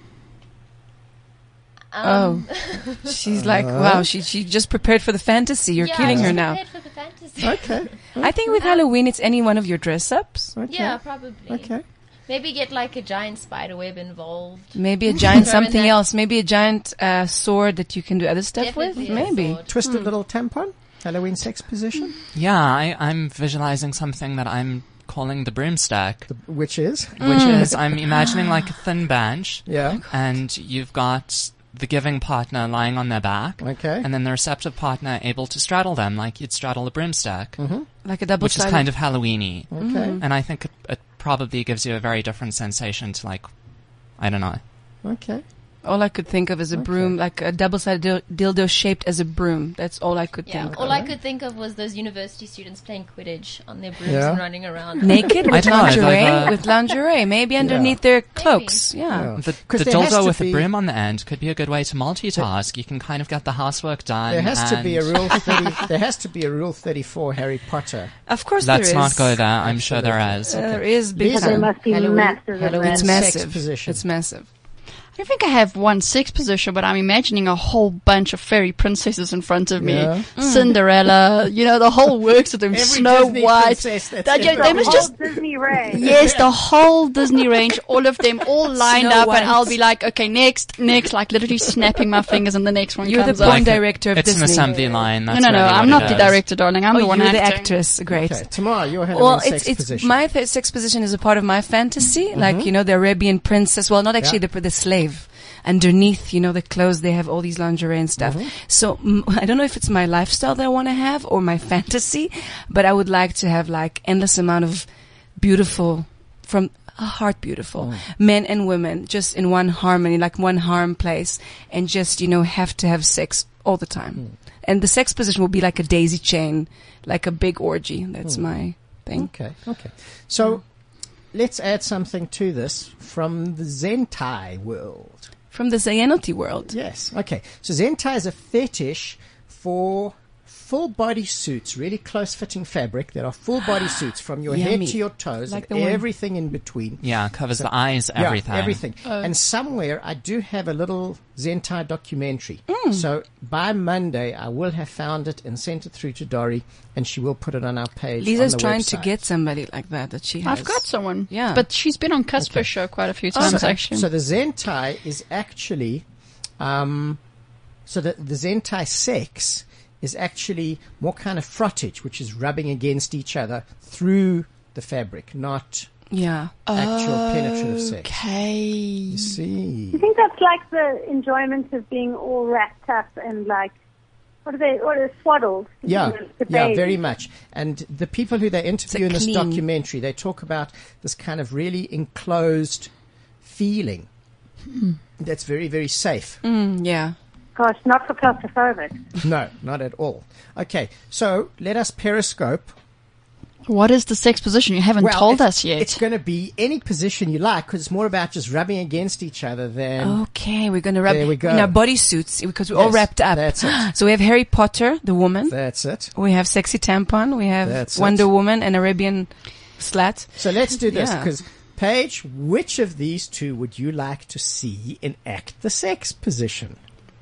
She's like, wow, she just prepared for the fantasy. You're killing her now. For the fantasy. Okay, I think with Halloween, it's any one of your dress-ups. okay. Yeah, probably. Okay. Maybe get like a giant spider web involved. Maybe a giant Throw in something that- else. Maybe a giant sword that you can do other stuff Definitely with. a Maybe. sword. Twisted little tampon. Halloween sex position, Yeah, I'm visualizing something that I'm calling the broomstick, which is which is I'm imagining like a thin bench, yeah. and you've got the giving partner lying on their back, Okay. and then the receptive partner able to straddle them like you'd straddle a broomstick, Like a double which is kind of Halloween-y. Okay. And I think it probably gives you a very different sensation to, like, I don't know. Okay. All I could think of is a broom, like a double-sided dildo shaped as a broom. That's all I could Yeah, think all of. I could think of was those university students playing Quidditch on their brooms Yeah. and running around. Naked I with don't know, lingerie, the- with lingerie, maybe underneath their cloaks. Yeah. Yeah. The 'Cause there has dildo to with be- a broom on the end could be a good way to multitask. You can kind of get the housework done. There has to be a and rule 30. There has to be a rule 34 Harry Potter. Of course Let's there is. not go there. I'm sure there is. There is big Lisa, There time. must be massive. Halloween It's sex massive. position. It's massive. I don't think I have one sex position, but I'm imagining a whole bunch of fairy princesses in front of me. Yeah. Cinderella, the whole works of them. Every Snow Disney White. princess that's That- yeah, ever they been. must Whole just Disney range. Yes, the whole Disney range, all of them, all lined Snow up, White. and I'll be like, okay, next, like literally snapping my fingers, and the next one You're the comes porn up. Like director of it's Disney. an assembly line. That's No, really I'm what not it the is. director, darling. I'm the one you're the acting. actress. Great. Okay, Tamara, your Halloween Well, sex it's position. my sex position is a part of my fantasy, like the Arabian princess. Well, not actually the slave. Underneath, the clothes, they have all these lingerie and stuff. So I don't know if it's my lifestyle that I want to have or my fantasy, but I would like to have like endless amount of beautiful, from a heart beautiful, men and women just in one harmony, like one harm place, and just have to have sex all the time. And the sex position will be like a daisy chain, like a big orgy. That's my thing. Okay. So let's add something to this from the Zentai world. From the Zayanoti world. Yes. Okay. So Zentai is a fetish for full body suits, really close fitting fabric that are full body suits from your head Yummy. to your toes, Like and the one- everything in between. Yeah, covers the eyes, everything. Yeah, everything. And somewhere I do have a little Zentai documentary. So by Monday I will have found it and sent it through to Dori, and she will put it on our page. Lisa's on the trying website. to get somebody like that she has. I've got someone. Yeah. But she's been on Casper's show quite a few times, actually. So the Zentai is actually, so the Zentai sex is actually more kind of frottage, which is rubbing against each other through the fabric, not actual penetrative sex. Okay. You see. I think that's like the enjoyment of being all wrapped up and like, what are swaddled? Yeah, The baby. very much. And the people who they interview in this documentary, they talk about this kind of really enclosed feeling that's very, very safe. Yeah. Gosh, not for claustrophobic. No, not at all. Okay, so let us periscope. What is the sex position? You haven't told us yet. It's going to be any position you like because it's more about just rubbing against each other than... Okay, we're going to rub There we go. in our bodysuits because we're all Yes, wrapped up. that's it. So we have Harry Potter, the woman. That's it. We have Sexy Tampon. We have That's Wonder it. Woman and Arabian Slut. So let's do this Yeah. because, Paige, which of these two would you like to see enact the sex position?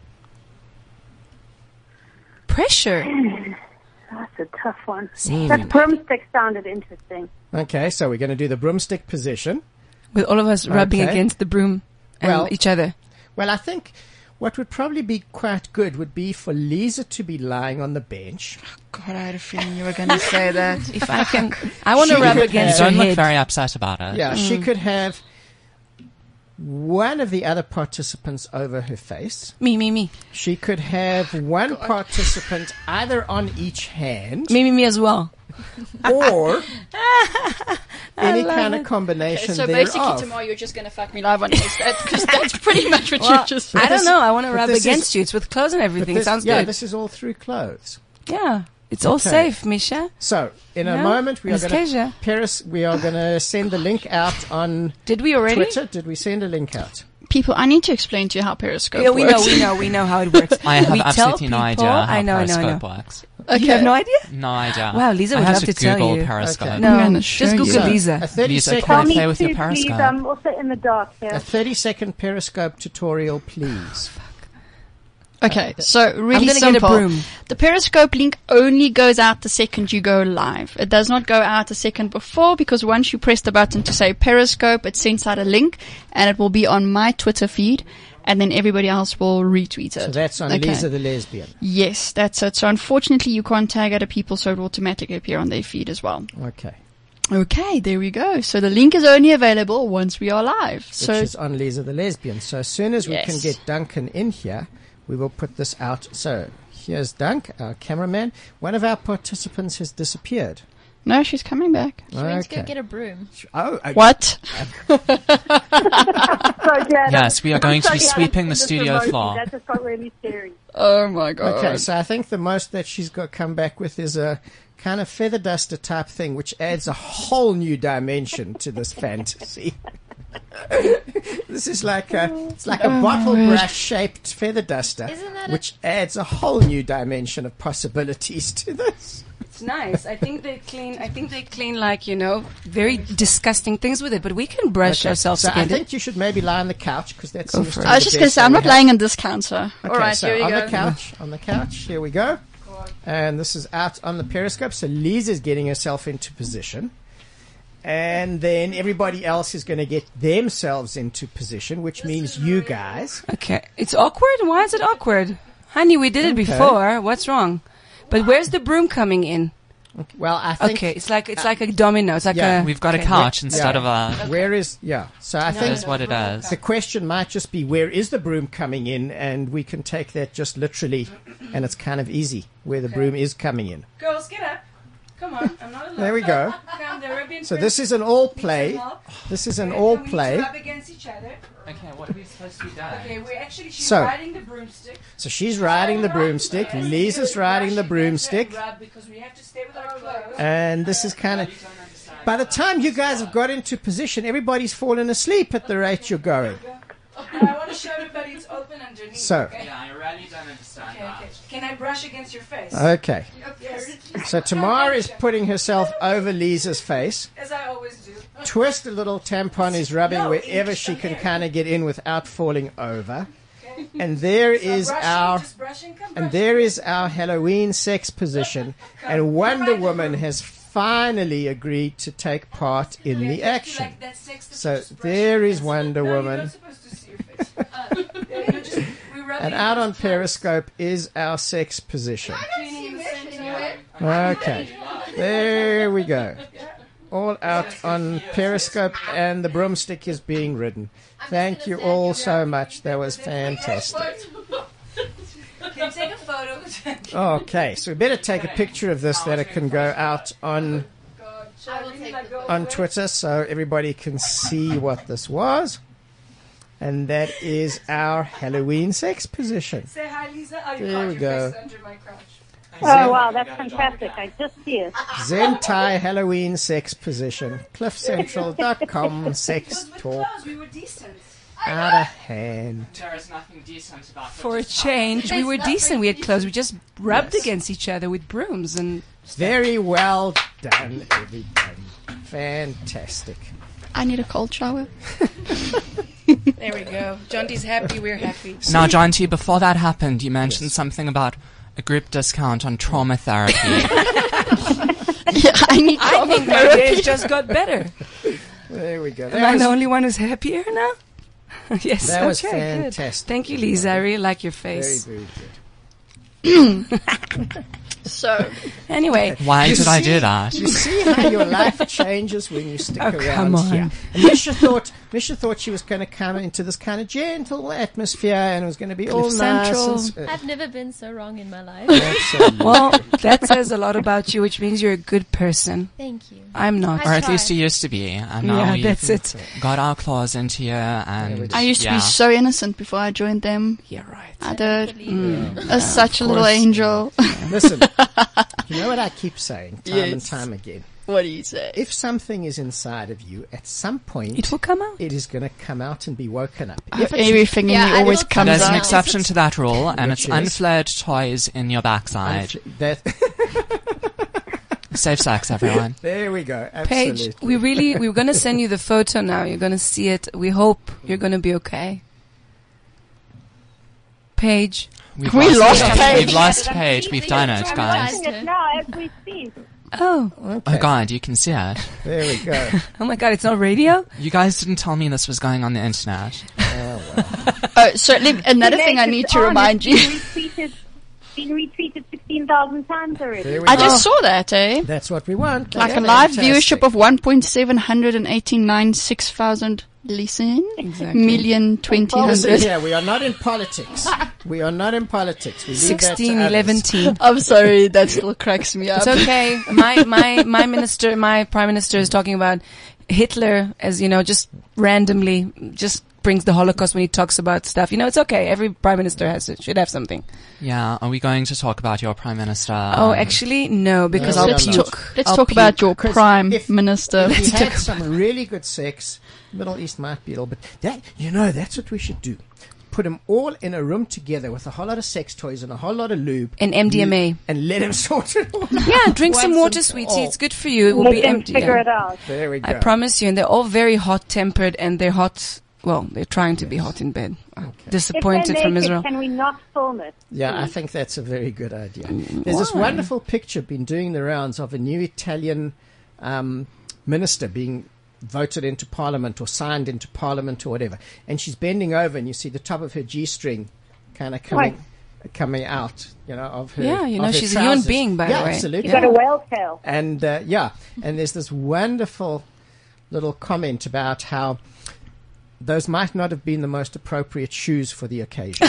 Pressure. That's a tough one. That broomstick sounded interesting. Okay, so we're going to do the broomstick position. With all of us rubbing Okay. against the broom and Well- each other. Well, I think what would probably be quite good would be for Lisa to be lying on the bench. God, I had a feeling you were going to say that. If I can, I want to She rub could against You your don't look head. very upset about it. Yeah, she could have one of the other participants over her face. Me. She could have one participant either on each hand Me as well. or any kind of combination So thereof. basically tomorrow you're just going to fuck me live on Insta because that's pretty much what you just I don't know. I want to but rub this is- against you. It's with clothes and But everything. this, Sounds yeah, good. this is all through clothes. Yeah. It's all Okay. safe, Misha. So, in a Yeah, moment, we are Miss going Keisha. to send the link out on Did we already? Twitter. Did we send a link out? People, I need to explain to you how Periscope Yeah, works. we know how it works. I have we tell absolutely no people- idea how I know. Periscope works. Okay. You have no idea? No idea. Wow, Lisa I would have love to tell Google you. Periscope. Okay. No, I'm gonna show just Google you. So, Lisa. a 30 Lisa, second, can I Tell play me with your too, please. Periscope? I'm also in the dark a here. 30-second Periscope tutorial, please. Okay, so really I'm gonna simple. get a broom. The Periscope link only goes out the second you go live. It does not go out a second before because once you press the button to say Periscope, it sends out a link and it will be on my Twitter feed and then everybody else will retweet it. So that's on Okay. Lisa the Lesbian. Yes, that's it. So unfortunately you can't tag other people so it will automatically appear on their feed as well. Okay. Okay, there we go. So the link is only available once we are live. Which So is on Lisa the Lesbian. So as soon as we can Yes. get Duncan in here, we will put this out. So here's Dunk, our cameraman. One of our participants has disappeared. no, she's coming back. She went to go Okay. get a broom. Oh, What? So, yeah, Yes, we are going to be sorry, I sweeping the this studio emoji. floor. That just got really scary. Oh my god. okay. So I think the most that she's got come back with is a kind of feather duster type thing, which adds a whole new dimension to this fantasy. This is like it's like a bottle brush shaped feather duster, Isn't that which adds a whole new dimension of possibilities to this. It's nice. I think they clean like, very disgusting things with it, but we can brush Okay, ourselves so I again. think you should maybe lie on the couch because that seems to be I was the just going to best say, I'm way not we have. laying on this counter. Okay, All right, so here we on go. the couch, here we go. And this is out on the Periscope. So Lisa's getting herself into position. And then everybody else is going to get themselves into position, which means you guys. Okay. It's awkward? Why is it awkward? Honey, we did it Okay. before. What's wrong? But where's the broom coming in? Well, I think. Okay, it's like a domino. It's like Yeah. a We've got a Okay, couch yeah. instead of a... Where is. Yeah. So I That think is what it is. the question might just be where is the broom coming in? And we can take that just literally. And it's kind of easy where the broom is coming in. Girls, get up. Come on. I'm not alone. There we go. Come, the Arabian So this is an all play. This is an all play. Rub against each other. Okay, what are we supposed to be doing? Okay, we're actually she's So- riding the broomstick. So she's riding the broomstick. Lisa's riding the broomstick. Rub because we have to stay with our clothes. And this is kind of. By the time you guys have got into position, everybody's fallen asleep at the rate you're going. And I want to show everybody it's open underneath. So, Okay? Yeah, I really don't understand Okay. Can I brush against your face? okay. Yes. So Tamara is putting herself over Lisa's face. As I always do. Twist, a little tampon is rubbing wherever she can kind of get in without falling over. And there is our. Just brushing. Come And brush. there is our Halloween sex position. And Wonder Woman has finally agreed to take part in the action. Like that sex that So you just brush there is against. Wonder No, you're Woman. not supposed to see your face. We're rubbing And out on against Periscope is our sex position. cleaning Okay. There we go. All out on Periscope, and the broomstick is being ridden. Thank you all so much. That was fantastic. Can you take a photo? Okay, so we better take a picture of this that it can go out on Twitter so everybody can see what this was. And that is our Halloween sex position. Say hi, Lisa. There we go. Under my crotch. Oh, wow, that's fantastic. I just see it. Zentai Halloween sex position. CliffCentral.com sex talk. We were decent. Out of hand. There is nothing decent about it. For a change, we were decent. We had clothes. We just rubbed against each other with brooms and. Very well done, everybody. Fantastic. I need a cold shower. There we go. John D's happy. We're happy. Now, John T, before that happened, you mentioned something about a group discount on trauma therapy. I need I trauma think my therapy. days just got better. There we go. Am I the only one who's happier now? Yes. That was okay, good. fantastic. Thank you, Lisa. I really like your Very, face. very good. So, Anyway, Why You did I see- do that? You see how your life changes when you stick around come on. here. And Misha thought she was going to come into this kind of gentle atmosphere and it was going to be all Cliff nice. Central. I've never been so wrong in my life. well, that says a lot about you, which means you're a good person. Thank you. I'm not. Or at try. least you used to be. And now Yeah, we've that's it. got our claws into you. And I used to be so innocent before I joined them. Yeah, right. I did. Believe As such a little angel. Listen, you know what I keep saying time and Yes. time again? What do you say? If something is inside of you, at some point, It will come out. it is going to come out and be woken up. Everything in Yeah, me I always don't comes There's an out. exception to that rule, and Which it's is? unflared toys in your backside. That, Safe sex, everyone. there we go. Absolutely. Paige, we're going to send you the photo now. You're going to see it. We hope you're going to be okay. Paige. We've lost Paige. We've lost Paige. We've done it, guys. Watching it now as we speak. Oh. Okay. Oh, God, you can see it. There we go. Oh my God, it's not radio? You guys didn't tell me this was going on the internet. Oh, certainly another thing I need to remind you. Been retweeted 16,000 times already. There we I go. just saw that, eh? That's what we want. Like Yeah, a live fantastic. viewership of 1.789,6,000 listen. Exactly. Million Listen 20,000. here, we are not in politics. We are not in politics. We leave that to 16, others. 11, teen. I'm sorry, that still cracks me up. It's okay. My prime minister is talking about Hitler as, just randomly, just brings the Holocaust when he talks about stuff. It's okay. Every prime minister should have something. Yeah, are we going to talk about your prime minister? Oh, actually, no, because No, I'll let's puke. Let's I'll talk about puke. your prime if- minister. If we had some really good sex, Middle East might be a little bit. That's what we should do. Put them all in a room together with a whole lot of sex toys and a whole lot of lube. And MDMA. And let them sort it all out. Yeah, drink some Once water, and sweetie. for all. It's good for you. It will Let be them empty. figure it out. There we go. I promise you. And they're all very hot-tempered and they're hot. Well, they're trying to be hot in bed. Disappointed if they're from naked, Israel. can we not film it? Yeah, I think that's a very good idea. There's this wonderful picture been doing the rounds of a new Italian minister being voted into parliament or signed into parliament or whatever. And she's bending over and you see the top of her G-string kind of coming out, of her. Yeah, of her she's a human trousers. being, by the way. Absolutely. You got a whale tail. And and there's this wonderful little comment about how those might not have been the most appropriate shoes for the occasion.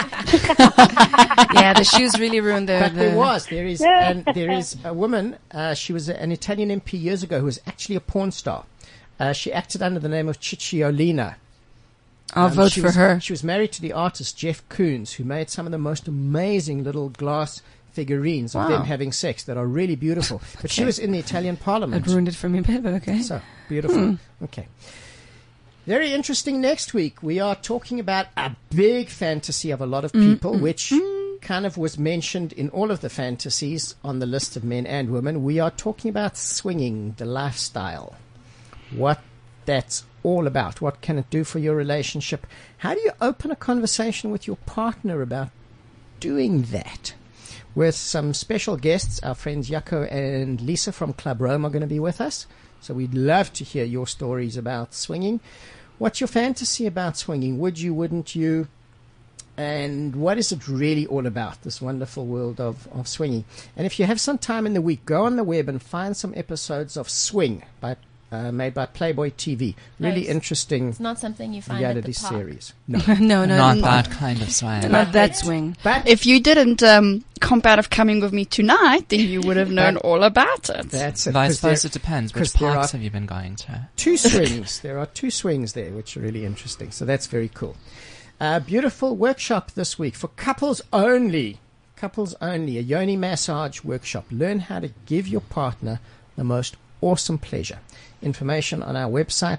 Yeah, the shoes really ruined But there is a woman, she was an Italian MP years ago who was actually a porn star. She acted under the name of Cicciolina. I'll vote for her. She was married to the artist Jeff Koons, who made some of the most amazing little glass figurines of them having sex that are really beautiful. But she was in the Italian parliament. It ruined it for me, but okay. So, beautiful. Okay. Very interesting next week. We are talking about a big fantasy of a lot of people, which kind of was mentioned in all of the fantasies on the list of men and women. We are talking about swinging, the lifestyle, what that's all about. What can it do for your relationship? How do you open a conversation with your partner about doing that? With some special guests, our friends Jaco and Lisa from Club Rome are going to be with us. So we'd love to hear your stories about swinging. What's your fantasy about swinging? Would you, wouldn't you? And what is it really all about, this wonderful world of swinging? And if you have some time in the week, go on the web and find some episodes of Swing made by Playboy TV. Really interesting. It's not something you find at reality the park. series. No. No, Not that kind of swing. Not that swing. But If you didn't comp out of Coming With Me Tonight, then you would have known all about it. that's it. Though I 'cause suppose there- it depends. 'cause Which there parks are have you been going to? two swings. There are two swings there, which are really interesting. So that's very cool. Beautiful workshop this week for couples only. Couples only. A yoni massage workshop. Learn how to give your partner the most awesome pleasure. Information on our website,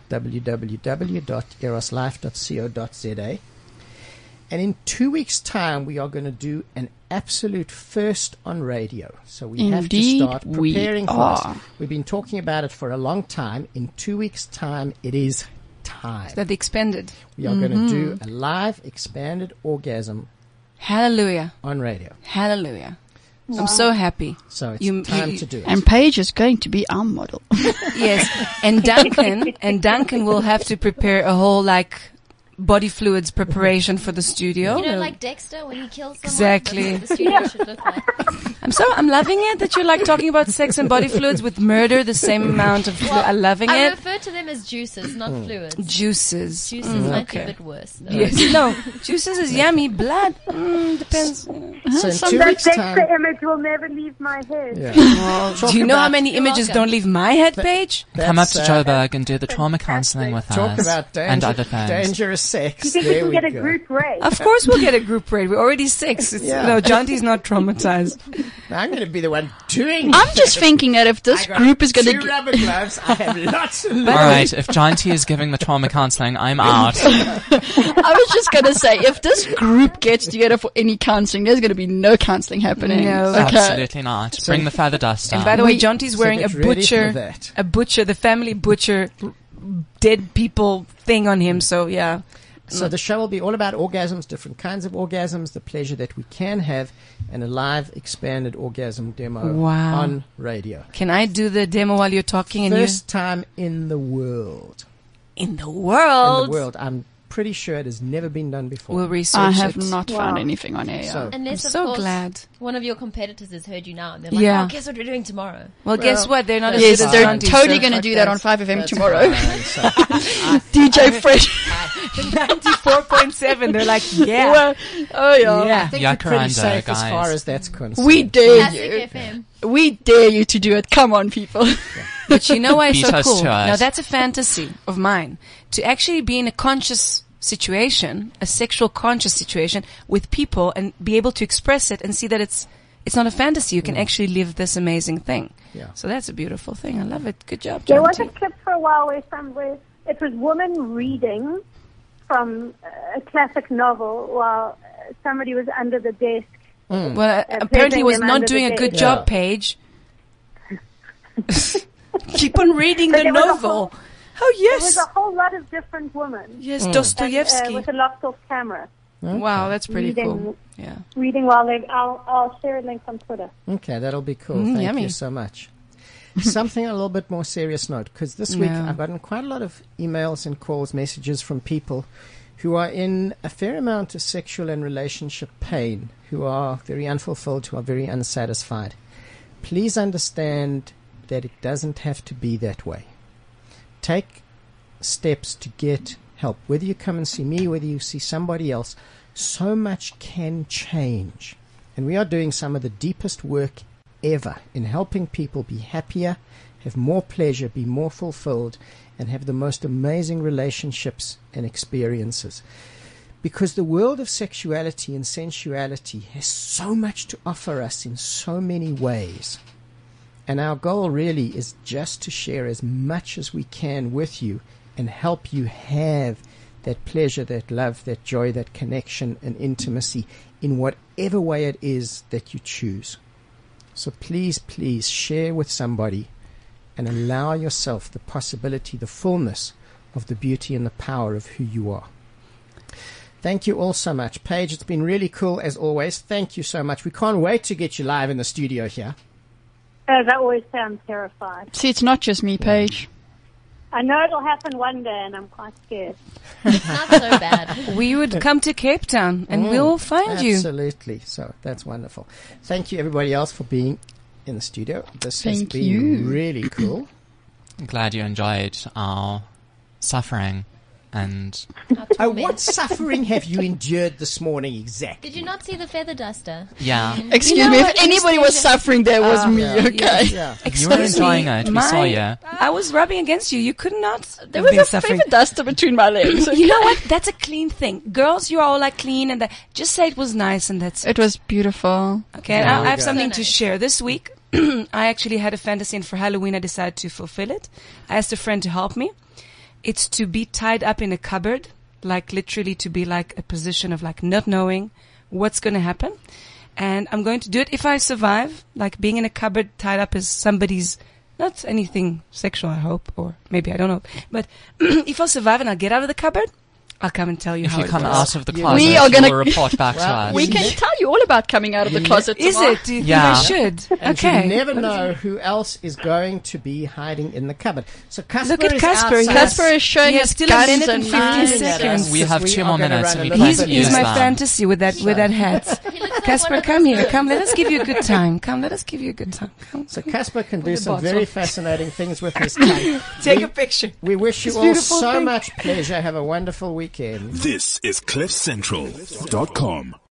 www.eroslife.co.za. And in 2 weeks' time, we are going to do an absolute first on radio. So we have to Indeed start we preparing for are. this. We've been talking about it for a long time. In 2 weeks' time, it is time. That they expanded. We are going to do a live expanded orgasm Hallelujah. on radio. Hallelujah. I'm so happy. So it's time to do it. And Paige is going to be our model. Yes. And Duncan will have to prepare a whole body fluids preparation for the studio. You know, like Dexter when he kills someone. Exactly. That's what the studio should look like. I'm loving it that you're talking about sex and body fluids with murder, the same amount of I'm loving I it. refer to them as juices, not fluids. Juices. Juices might be okay. a bit worse. Though. Yes. No. Juices is yummy. Blood. Depends. So in 2 That weeks' Dexter time. image will never leave my head. Yeah. Do you know how many You're images welcome. don't leave my head, Paige? Come up to That's, Joburg and do the trauma counseling with Talk us about and other things. dangerous sex. You think There we can we get a go. group rate? Of course we'll get a group rate. We're already 6. Yeah. No, Jonty's not traumatized. I'm going to be the one doing I'm just thinking that if this I got group is going two to... rubber gloves. I have lots of All right, if John T is giving the trauma counseling, I'm out. I was just going to say, if this group gets together for any counseling, there's going to be no counseling happening. No. Okay. Absolutely not. Bring the feather duster. And by the way, Jonty's wearing get ready for that. a butcher, the family butcher, dead people thing on him. So yeah. So the show will be all about orgasms, different kinds of orgasms, the pleasure that we can have, and a live expanded orgasm demo Wow. on radio. Can I do the demo while you're talking? And First time in the world. in the world. In the world. I'm pretty sure it has never been done before. We'll research I have it. not found anything on air. So- Unless, I'm of so course, glad. one of your competitors has heard you now and they're like, Yeah. oh, guess what we're doing tomorrow? Well, guess what? They're not as Yes, good as they're Jonty, totally so- going to do that on 5FM That's tomorrow. fine. So, DJ Fresh. 94.7. They're like, yeah. Well, oh, yeah. Yeah. I think we're pretty Yakaranda, safe as guys. far as that's concerned. We dare Classic you. FM. We dare you to do it. Come on, people. But you know why it's Beat so us cool? to us. Now that's a fantasy of mine. To actually be in a conscious situation, a sexual conscious situation with people and be able to express it and see that it's not a fantasy. You can actually live this amazing thing. Yeah. So that's a beautiful thing. I love it. Good job, There was a Jonty. clip for a while where it was women reading from a classic novel while somebody was under the desk. Well, apparently was them not under doing the a good bed. job, Paige. Keep on reading But the there was a novel. whole- Oh, There was yes. a whole lot of different women Yes, and, Dostoevsky. with a locked-off camera Wow, that's pretty reading, cool. Yeah. reading while they. I'll share a link on Twitter. Okay, that'll be cool. Thank yummy. you so much. Something on a little bit more serious note, because this week Yeah. I've gotten quite a lot of emails and calls, messages from people who are in a fair amount of sexual and relationship pain, who are very unfulfilled, who are very unsatisfied. Please understand that it doesn't have to be that way. Take steps to get help. Whether you come and see me, whether you see somebody else, so much can change. And we are doing some of the deepest work ever in helping people be happier, have more pleasure, be more fulfilled, and have the most amazing relationships and experiences. Because the world of sexuality and sensuality has so much to offer us in so many ways. And our goal really is just to share as much as we can with you and help you have that pleasure, that love, that joy, that connection and intimacy in whatever way it is that you choose. So please, please share with somebody and allow yourself the possibility, the fullness of the beauty and the power of who you are. Thank you all so much. Paige, it's been really cool as always. Thank you so much. We can't wait to get you live in the studio here. That always sounds terrified. See, it's not just me, Paige. I know it'll happen one day, and I'm quite scared. It's not so bad. We would come to Cape Town and we'll find you. Absolutely. So that's wonderful. Thank you, everybody else, for being in the studio. This has Thank been you. really cool. I'm glad you enjoyed our suffering and What suffering have you endured this morning exactly? Did you not see the feather duster? yeah. Excuse You know me, what? if anybody was suffering, there was me, okay? Yeah. You were enjoying it. We saw you. I was rubbing against you. You could not There have was been a suffering. favorite duster between my legs. You know what? That's a clean thing. Girls, you are all like clean and that. Just say it was nice and that's it. It was beautiful. Okay, and There I we have go. something So to nice. share. This week, I actually had a fantasy, and for Halloween, I decided to fulfill it. I asked a friend to help me. It's to be tied up in a cupboard, like literally to be like a position of like not knowing what's going to happen. And I'm going to do it if I survive, like being in a cupboard tied up as somebody's, not anything sexual, I hope, or maybe I don't know. But if I survive and I'll get out of the cupboard, I'll come and tell you If how you it come goes. out of the We closet, are gonna- you will report back to us. We can tell you all about coming out of the closet Is tomorrow. it? Do you Yeah. think I should? And Okay. you never know who else is going to be hiding in the cupboard. So Casper Look at is Casper. outside. Casper is showing He his has still a guns minute and and 15 knives. seconds. We have 2 are more gonna minutes run and a we little can't bit He's use my that. fantasy with that hat. He looks like Casper, one of come those here. girls. Come, let us give you a good time. Come, let us give you a good time. Come. So Casper can do the some bottle. very fascinating things with his tongue. Take a picture. We wish you It's all beautiful so thing. much pleasure. Have a wonderful weekend. This is CliffCentral.com.